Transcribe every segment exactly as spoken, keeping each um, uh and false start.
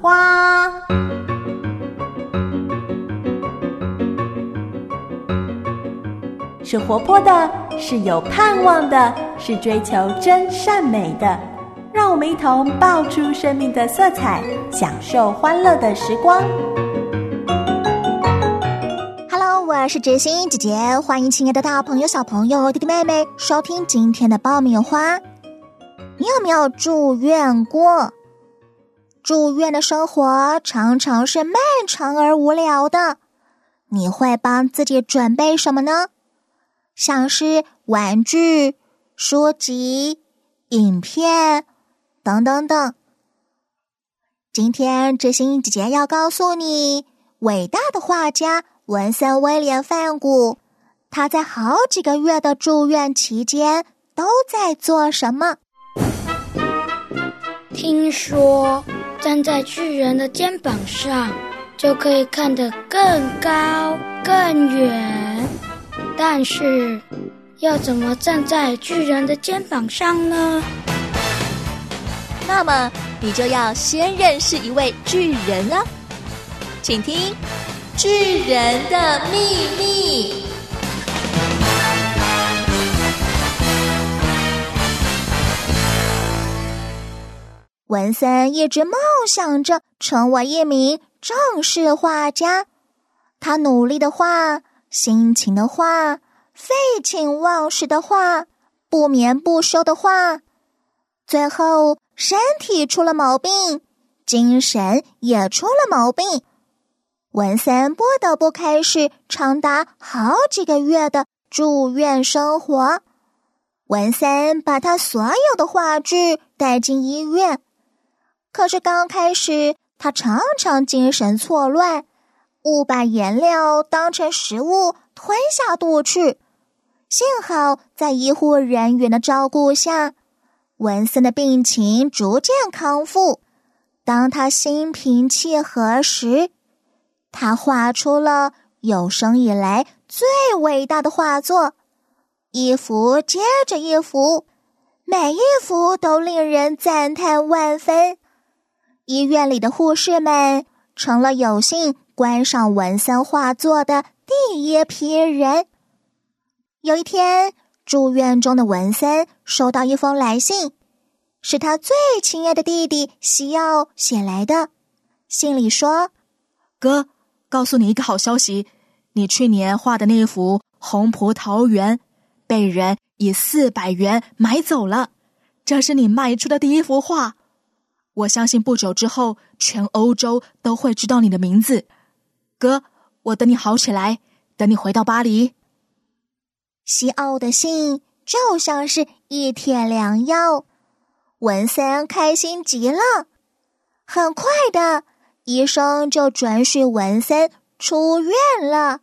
花。是活泼的，是有盼望的，是追求真善美的。让我们一同爆出生命的色彩，享受欢乐的时光。 Hello， 我是知心姐姐，欢迎亲爱的大朋友、小朋友、弟弟妹妹收听今天的爆米花。你有没有住院过？住院的生活常常是漫长而无聊的。你会帮自己准备什么呢？像是玩具、书籍、影片等等等。今天知心姐姐要告诉你，伟大的画家文森威廉范谷，他在好几个月的住院期间都在做什么？ 听说站在巨人的肩膀上，就可以看得更高更远。但是要怎么站在巨人的肩膀上呢？ 那么你就要先认识一位巨人了。请听《巨人的秘密》。文森一直梦想着成为一名正式画家，他努力的画，辛勤的画，废寝忘食的画，不眠不休的画，最后身体出了毛病，精神也出了毛病。文森不得不开始长达好几个月的住院生活。文森把他所有的画具带进医院，可是刚开始他常常精神错乱，误把颜料当成食物吞下肚去。幸好在医护人员的照顾下，文森的病情逐渐康复。当他心平气和时，他画出了有生以来最伟大的画作，一幅接着一幅，每一幅都令人赞叹万分。医院里的护士们成了有幸观赏文森画作的第一批人。有一天，住院中的文森收到一封来信，是他最亲爱的弟弟西奥写来的。信里说： 哥，告诉你一个好消息，你去年画的那幅红葡萄园被人以四百元买走了，这是你卖出的第一幅画。我相信不久之后，全欧洲都会知道你的名字。哥，我等你好起来，等你回到巴黎。 西奥的信就像是一帖良药，文森开心极了。很快的，医生就准许文森出院了。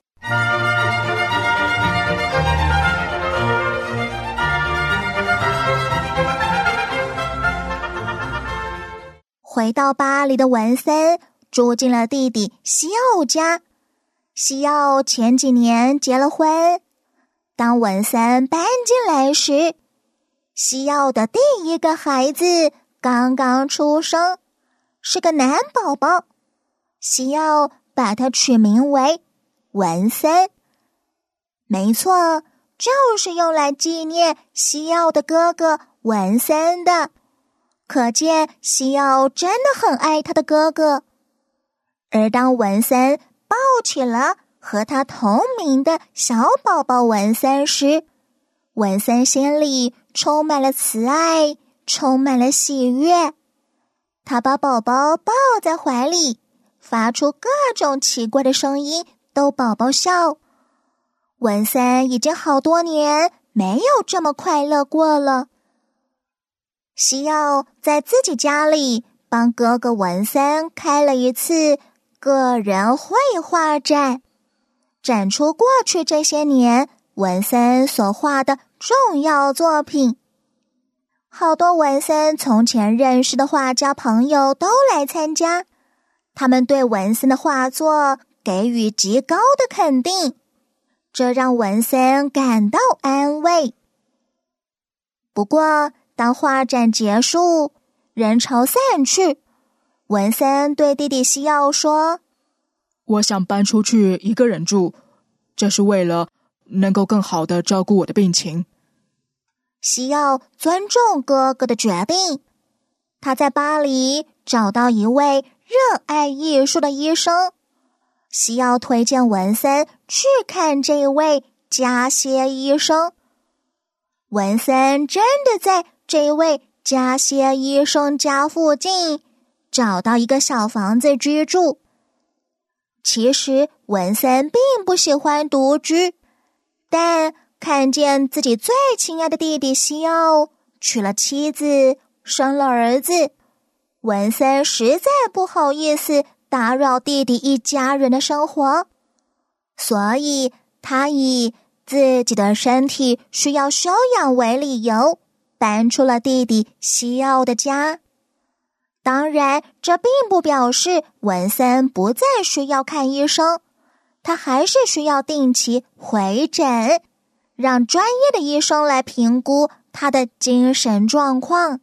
回到巴黎的文森住进了弟弟西奥家。西奥前几年结了婚，当文森搬进来时，西奥的第一个孩子刚刚出生，是个男宝宝。西奥把他取名为文森，没错，就是用来纪念西奥的哥哥文森的。可见西奥真的很爱他的哥哥。而当文森抱起了和他同名的小宝宝文森时，文森心里充满了慈爱，充满了喜悦。他把宝宝抱在怀里，发出各种奇怪的声音逗宝宝笑。文森已经好多年没有这么快乐过了。西奥在自己家里帮哥哥文森开了一次个人绘画展，展出过去这些年文森所画的重要作品。好多文森从前认识的画家朋友都来参加，他们对文森的画作给予极高的肯定，这让文森感到安慰。不过当画展结束，人潮散去， 文森对弟弟西奥说： 我想搬出去一个人住，这是为了能够更好地照顾我的病情。 西奥尊重哥哥的决定，他在巴黎找到一位热爱艺术的医生。西奥推荐文森去看这位加歇医生。文森真的在这位加歇医生家附近找到一个小房子居住。其实文森并不喜欢独居，但看见自己最亲爱的弟弟西奥娶了妻子，生了儿子，文森实在不好意思打扰弟弟一家人的生活，所以他以自己的身体需要休养为理由，搬出了弟弟西奥的家。当然，这并不表示文森不再需要看医生，他还是需要定期回诊，让专业的医生来评估他的精神状况。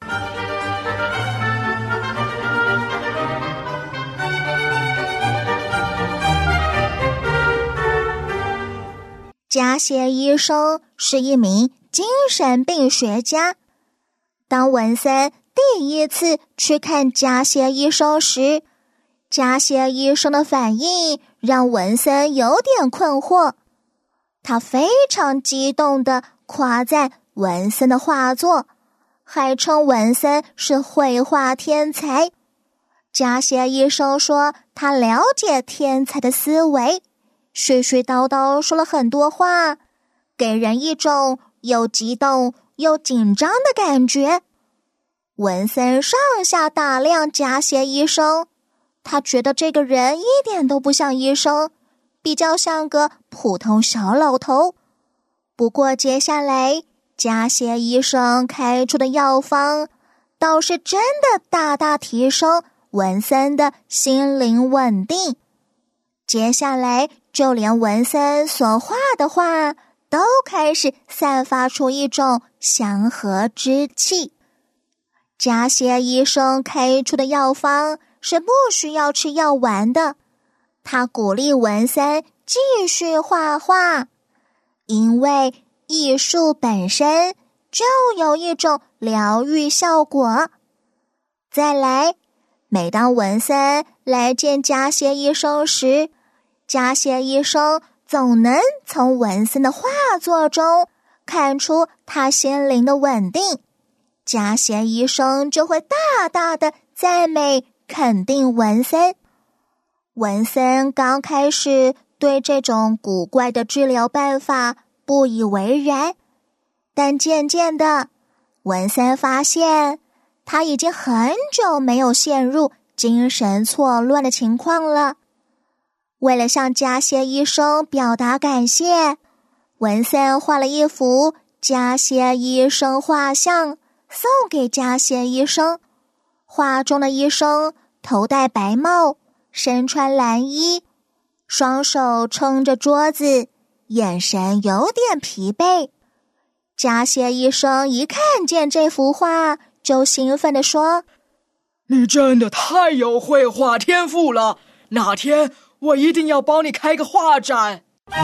加歇医生是一名精神病学家。当文森第一次去看加歇医生时，加歇医生的反应让文森有点困惑。他非常激动地夸赞文森的画作，还称文森是绘画天才。加歇医生说他了解天才的思维，絮絮叨叨说了很多话，给人一种又激动又紧张的感觉。文森上下打量加歇医生，他觉得这个人一点都不像医生，比较像个普通小老头。不过接下来加歇医生开出的药方倒是真的大大提升文森的心灵稳定。接下来就连文森所画的画都开始散发出一种祥和之气。加歇医生开出的药方是不需要吃药丸的，他鼓励文森继续画画，因为艺术本身就有一种疗愈效果。再来，每当文森来见加歇医生时，加歇医生总能从文森的画作中看出他心灵的稳定，加歇医生就会大大的赞美肯定文森。文森刚开始对这种古怪的治疗办法不以为然，但渐渐的，文森发现他已经很久没有陷入精神错乱的情况了。为了向加歇医生表达感谢，文森画了一幅加歇医生画像送给加歇医生。画中的医生头戴白帽，身穿蓝衣，双手撑着桌子，眼神有点疲惫。加歇医生一看见这幅画，就兴奋地说： 你真的太有绘画天赋了，哪天我一定要帮你开个画展。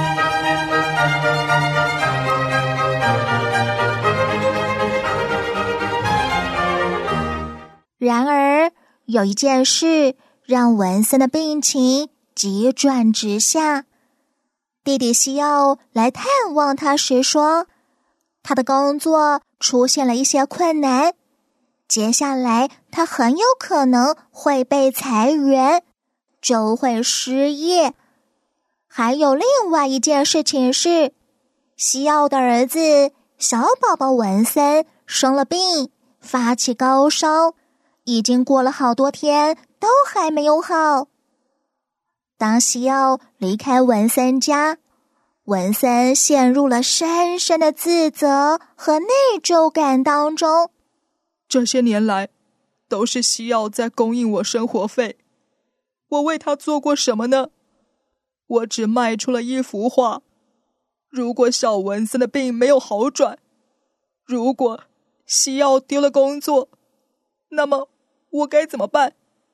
然而，有一件事让文森的病情急转直下。弟弟西奥来探望他时说，他的工作出现了一些困难，接下来他很有可能会被裁员，就会失业。还有另外一件事情是，西奥的儿子小宝宝文森生了病，发起高烧，已经过了好多天都还没有好。当西奥离开文森家，文森陷入了深深的自责和内疚感当中。 这些年来，都是西奥在供应我生活费，我为他做过什么呢？我只卖出了一幅画。如果小文森的病没有好转，如果西奥丢了工作，那么我该怎么办？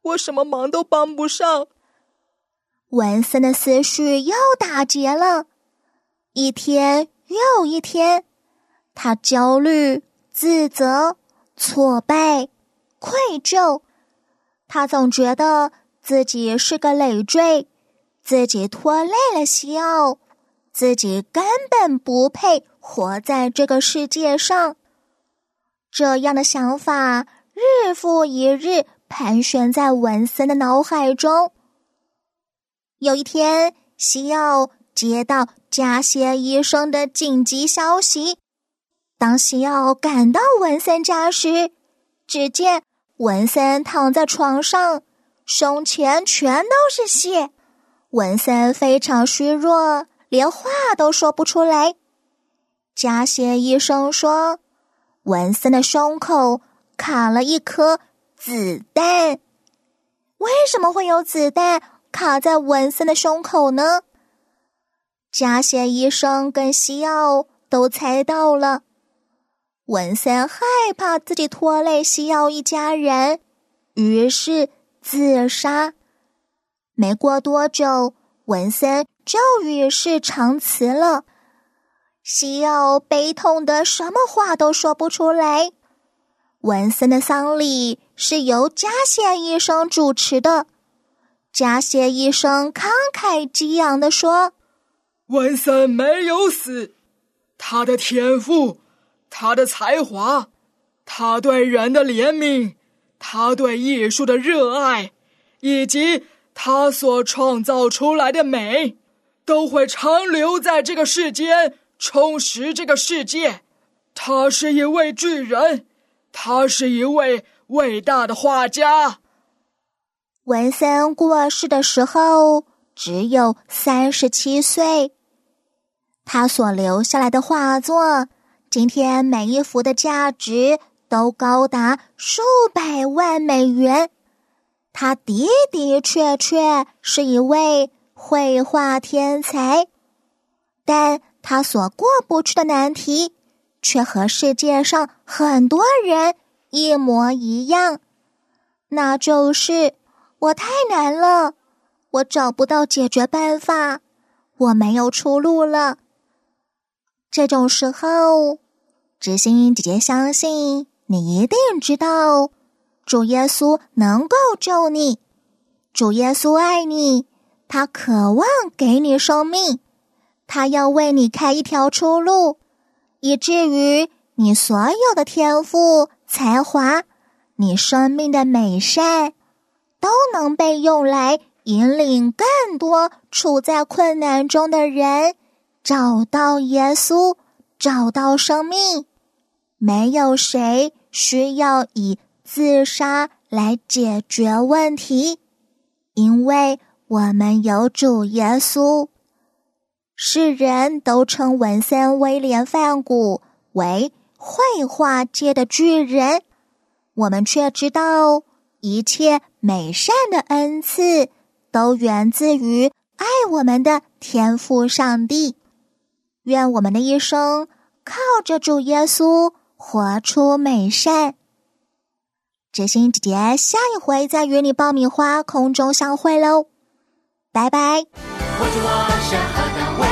我什么忙都帮不上。 文森的思绪又打结了，一天又一天，他焦虑、自责、挫败、愧疚。他总觉得自己是个累赘，自己拖累了西奥，自己根本不配活在这个世界上。这样的想法日复一日盘旋在文森的脑海中。有一天，西奥接到加歇医生的紧急消息。当西奥赶到文森家时，只见文森躺在床上，胸前全都是血。文森非常虚弱，连话都说不出来。加歇医生说，文森的胸口卡了一颗子弹。为什么会有子弹卡在文森的胸口呢？加歇医生跟西奥都猜到了。文森害怕自己拖累西奥一家人，于是自杀。没过多久，文森就与世长辞了。西奥悲痛的什么话都说不出来。文森的丧礼是由加歇医生主持的。加歇医生慷慨激昂地说， 文森没有死，他的天赋，他的才华，他对人的怜悯，他对艺术的热爱，以及他所创造出来的美，都会长留在这个世间，充实这个世界。他是一位巨人，他是一位伟大的画家。 文森过世的时候只有三十七岁，他所留下来的画作，今天每一幅的价值都高达数百万美元。他的的确确是一位绘画天才，但他所过不去的难题，却和世界上很多人一模一样，那就是我太难了，我找不到解决办法，我没有出路了。这种时候，知心姐姐相信你一定知道，主耶稣能够救你，主耶稣爱你，他渴望给你生命，他要为你开一条出路，以至于你所有的天赋、才华，你生命的美善，都能被用来引领更多处在困难中的人找到耶稣，找到生命。没有谁需要以自杀来解决问题，因为我们有主耶稣。世人都称文森·威廉·梵谷为绘画界的巨人，我们却知道一切美善的恩赐都源自于爱我们的天父上帝。愿我们的一生靠着主耶稣活出美善。知心姐姐下一回再与你爆米花空中相会喽，拜拜。 握住我手和的